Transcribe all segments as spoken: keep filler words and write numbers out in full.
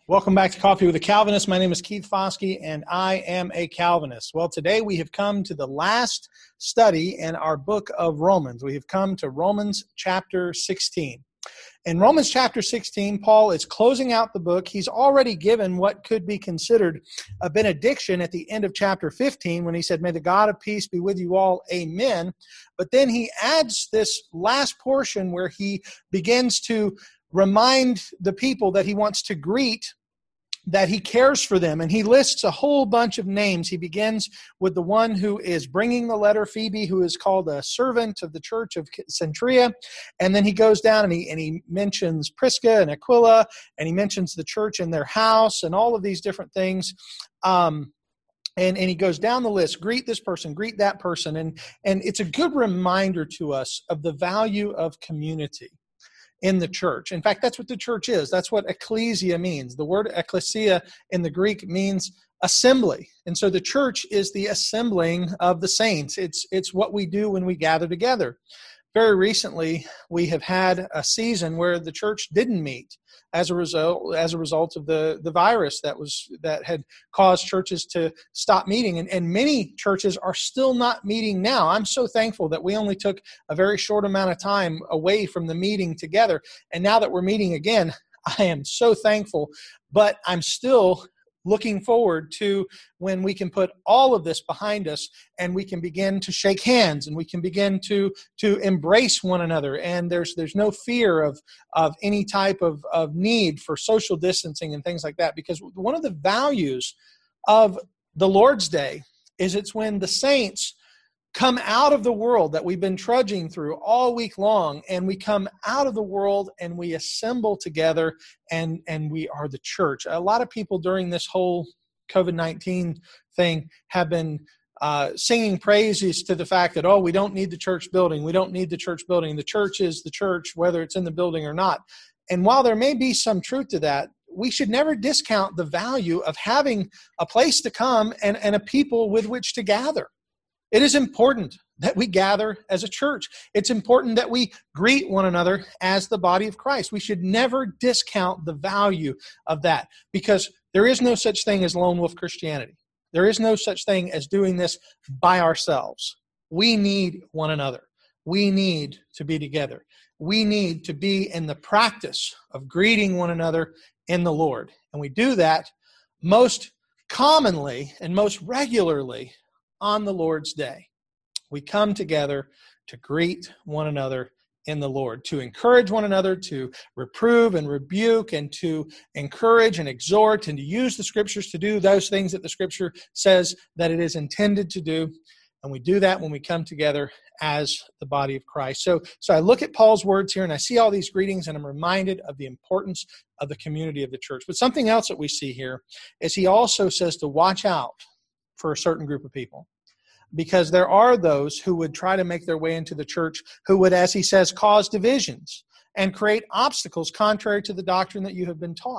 Welcome back to Coffee with a Calvinist. My name is Keith Foskey, and I am a Calvinist. Well, today we have come to the last study in our book of Romans. We have come to Romans chapter sixteen. In Romans chapter sixteen, Paul is closing out the book. He's already given what could be considered a benediction at the end of chapter fifteen when he said, "May the God of peace be with you all, amen." But then he adds this last portion where he begins to remind the people that he wants to greet, that he cares for them. And he lists a whole bunch of names. He begins with the one who is bringing the letter, Phoebe, who is called a servant of the church of Cenchrea. And then he goes down and he, and he mentions Prisca and Aquila, and he mentions the church in their house and all of these different things. Um, And, and he goes down the list, greet this person, greet that person. And, and it's a good reminder to us of the value of community in the church. In fact, that's what the church is. That's what ecclesia means. The word ecclesia in the Greek means assembly. And so the church is the assembling of the saints. It's, it's what we do when we gather together. Very recently, we have had a season where the church didn't meet as a result as a result of the, the virus that was that had caused churches to stop meeting. And, and many churches are still not meeting now. I'm so thankful that we only took a very short amount of time away from the meeting together. And now that we're meeting again, I am so thankful. But I'm still looking forward to when we can put all of this behind us and we can begin to shake hands and we can begin to to embrace one another. And there's there's no fear of, of any type of, of need for social distancing and things like that. Because one of the values of the Lord's Day is it's when the saints come out of the world that we've been trudging through all week long, and we come out of the world and we assemble together, and, and we are the church. A lot of people during this whole covid nineteen thing have been uh, singing praises to the fact that, oh, we don't need the church building. We don't need the church building. The church is the church, whether it's in the building or not. And while there may be some truth to that, we should never discount the value of having a place to come and, and a people with which to gather. It is important that we gather as a church. It's important that we greet one another as the body of Christ. We should never discount the value of that, because there is no such thing as lone wolf Christianity. There is no such thing as doing this by ourselves. We need one another. We need to be together. We need to be in the practice of greeting one another in the Lord. And we do that most commonly and most regularly on the Lord's Day. We come together to greet one another in the Lord, to encourage one another, to reprove and rebuke, and to encourage and exhort, and to use the Scriptures to do those things that the Scripture says that it is intended to do. And we do that when we come together as the body of Christ. So, so I look at Paul's words here, and I see all these greetings, and I'm reminded of the importance of the community of the church. But something else that we see here is he also says to watch out for a certain group of people, because there are those who would try to make their way into the church who would, as he says, cause divisions and create obstacles contrary to the doctrine that you have been taught.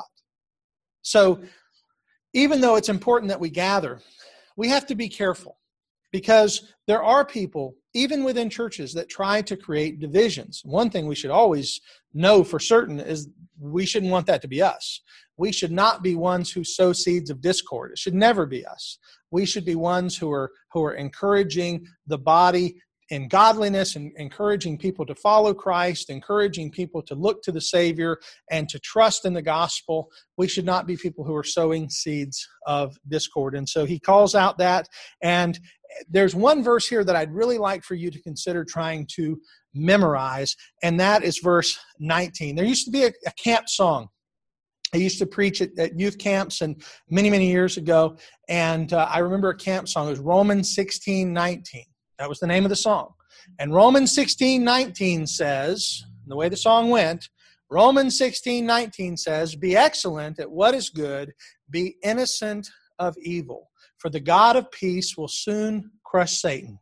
So even though it's important that we gather, we have to be careful, because there are people, even within churches, that try to create divisions. One thing we should always know for certain is we shouldn't want that to be us. We should not be ones who sow seeds of discord. It should never be us. We should be ones who are who are encouraging the body in godliness and encouraging people to follow Christ, encouraging people to look to the Savior and to trust in the gospel. We should not be people who are sowing seeds of discord. And so he calls out that. And there's one verse here that I'd really like for you to consider trying to memorize, and that is verse nineteen. There used to be a, a camp song. I used to preach at, at youth camps and many, many years ago. And uh, I remember a camp song. It was Romans sixteen nineteen. That was the name of the song. And Romans sixteen nineteen says, the way the song went, Romans sixteen nineteen says, "Be excellent at what is good, be innocent of evil. For the God of peace will soon crush Satan.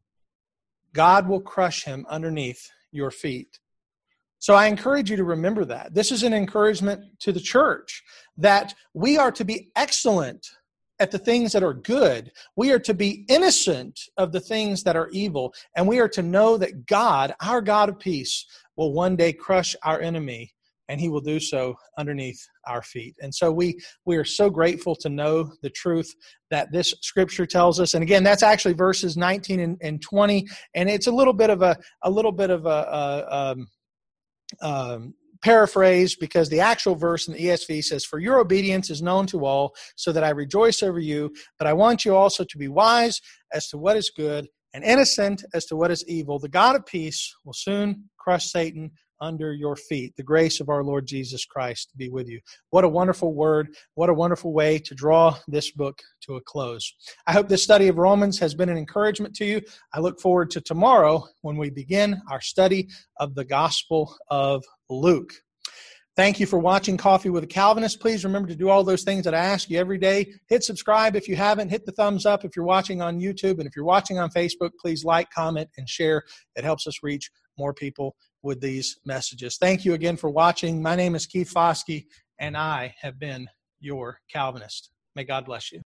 God will crush him underneath your feet." So I encourage you to remember that. This is an encouragement to the church that we are to be excellent at the things that are good. We are to be innocent of the things that are evil. And we are to know that God, our God of peace, will one day crush our enemy and he will do so underneath our feet. And so we we are so grateful to know the truth that this scripture tells us. And again, that's actually verses nineteen and, and twenty, and it's a little bit of a a little bit of a, a um, um, paraphrase, because the actual verse in the E S V says, "For your obedience is known to all, so that I rejoice over you. But I want you also to be wise as to what is good and innocent as to what is evil. The God of peace will soon crush Satan under your feet. The grace of our Lord Jesus Christ be with you." What a wonderful word. What a wonderful way to draw this book to a close. I hope this study of Romans has been an encouragement to you. I look forward to tomorrow when we begin our study of the Gospel of Luke. Thank you for watching Coffee with a Calvinist. Please remember to do all those things that I ask you every day. Hit subscribe if you haven't. Hit the thumbs up if you're watching on YouTube. And if you're watching on Facebook, please like, comment, and share. It helps us reach more people with these messages. Thank you again for watching. My name is Keith Foskey, and I have been your Calvinist. May God bless you.